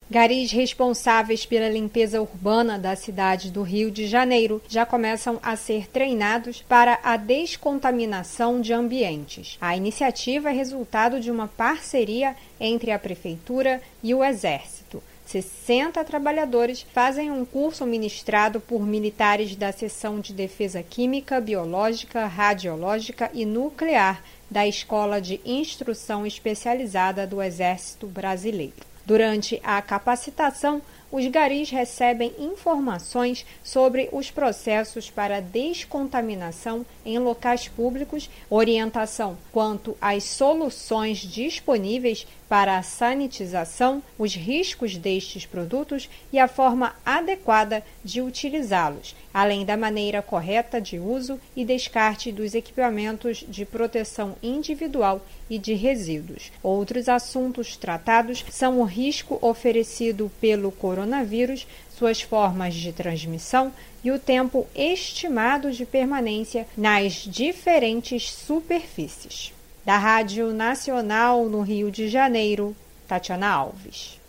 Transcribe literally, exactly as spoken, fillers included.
Garis responsáveis pela limpeza urbana da cidade do Rio de Janeiro já começam a ser treinados para a descontaminação de ambientes. A iniciativa é resultado de uma parceria entre a Prefeitura e o Exército. sessenta trabalhadores fazem um curso ministrado por militares da Seção de Defesa Química, Biológica, Radiológica e Nuclear da Escola de Instrução Especializada do Exército Brasileiro. Durante a capacitação, os garis recebem informações sobre os processos para descontaminação em locais públicos, orientação quanto às soluções disponíveis para a sanitização, os riscos destes produtos e a forma adequada de utilizá-los, além da maneira correta de uso e descarte dos equipamentos de proteção individual e de resíduos. Outros assuntos tratados são o risco oferecido pelo coronavírus, suas formas de transmissão e o tempo estimado de permanência nas diferentes superfícies. Da Rádio Nacional no Rio de Janeiro, Tatiana Alves.